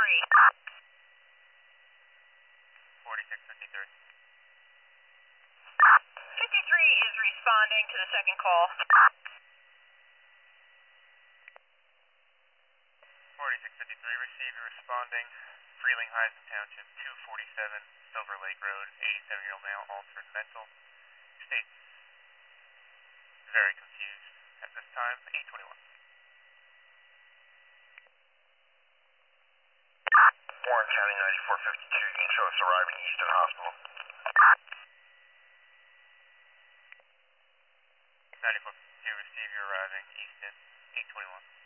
4653. 53 is responding to the second call. 4653, receiver responding. Freeling Heights Township, 247 Silver Lake Road, 87-year-old male, altered mental. States very confused at this time, 821. Warren County 9452, you can show us arriving Easton Hospital. 9452, receiver arriving Easton, 821.